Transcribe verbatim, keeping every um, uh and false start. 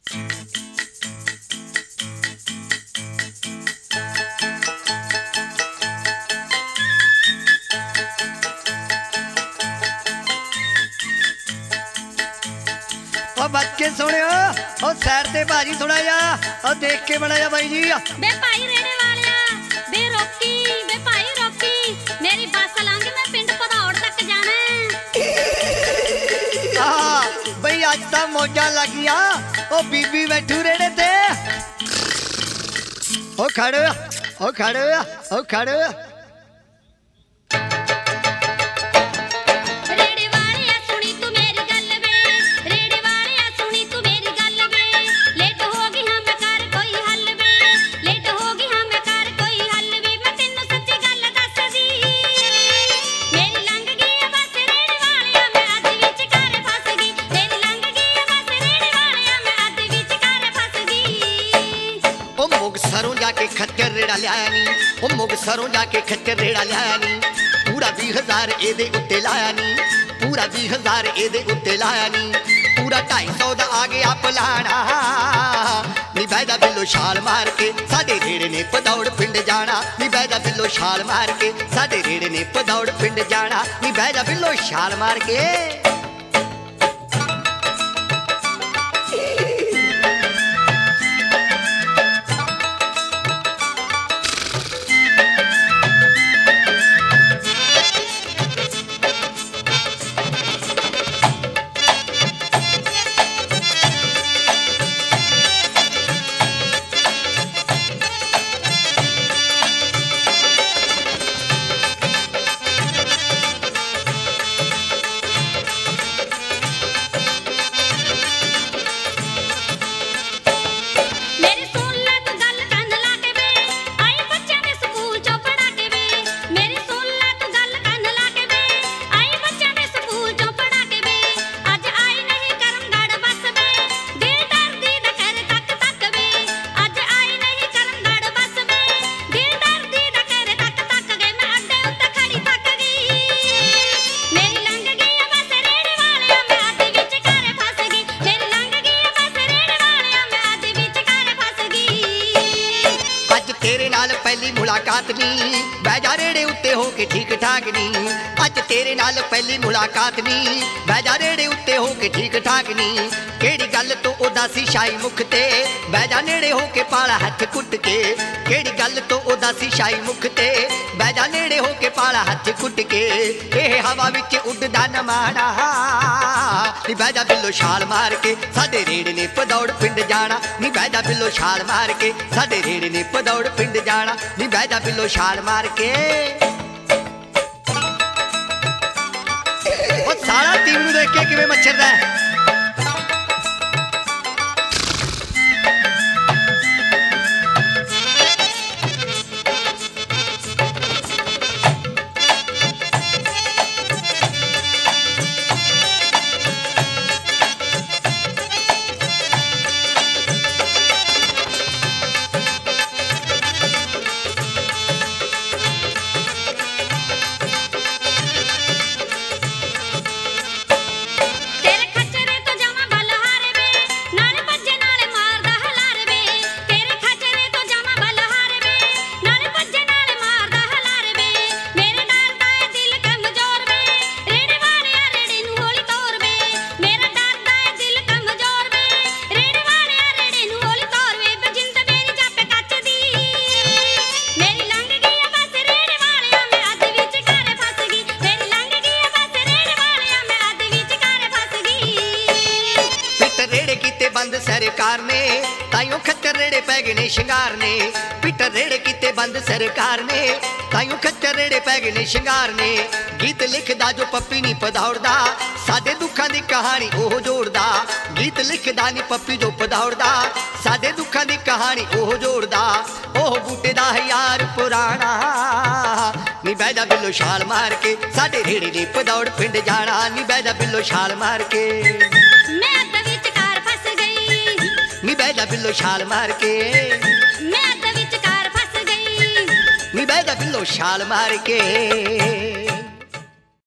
बच के सुनियो और सैर ते भाजी थोड़ा जा और देख के बड़ा जा भाई जी। बे भाई रेड़े वालिया बे रोकी बे भाई रोकी मेरी बस लंघ मैं पिंड पधौड़ तक जाना हाँ भाई अज तो मौजा लगिया ओ बीबी बैठू रेड़े ते ओ खड़े ओ खड़े ओ खड़े मुगसरों जाके खच्चर रेड़ा लिया नी ओ मुगसरों जाके खच्चर रेड़ा लिया नी पूरा बीस हजार एदे उत्ते लाया नी पूरा बीस हजार एदे उत्ते लाया नी पूरा ढाई सौ दा आ गया पलाना नी बैदा बिल्लो छाल मार के साडे रेड़े ने पधौड़ पिंड जाना नी बैदा बिल्लो छाल मार के साडे रेड़े ने पधौड़ पिंड जाना नी बैदा बिल्लो छाल मार के पहली मुलाकात नी बैजा रेड़े उत्ते हो के ठीक ठाक नी अज तेरे नाल पहली मुलाकात नी बैजा रेड़े उत्ते हो के ठीक ठाक नी केड़ी गल तो ओदा सी शाही मुख ते बैजा नेड़े हो के पाला हथ कुट के केड़ी गल तो ओदा सी शाही मुख ते बैजा नेड़े हो के पाला हथ कुट के ए हवा विच उड़दा नमाना नी बैजा बिल्लो छाल मार के साडे रेड़े ने पधौड़ पिंड जाना नी बैजा बिल्लो छाल मार के साडे रेड़े ने पधौड़ पिंड जाना नी बैजा बिल्लो छाल मार के ओ सारा टीम नूं देख के किवें मच्छरदा है बंद सरकार ने ताइयों खच्चर रेड़े पै गए ने शिंगार ने पिटर रेड़े किते बंद सरकार ने ताइयों खच्चर रेड़े पै गए ने शिंगार ने गीत लिखदा जो पप्पी नी पधौड़दा साडे दुखां दी कहानी ओह जोड़दा गीत लिखदा नी पप्पी जो पधौड़दा साडे दुखां दी कहानी ओह जोड़दा ओह बूटे दा यार पुराना नी बैदा बिल्लो छाल मार के साडे रेड़े ने पधौड़ पिंड जाना नी बैदा बिल्लो छाल मार के नी बैदा बिल्लो छाल मार के मैं अद्ध विचकार फस गई नी बैदा बिल्लो छाल मार के।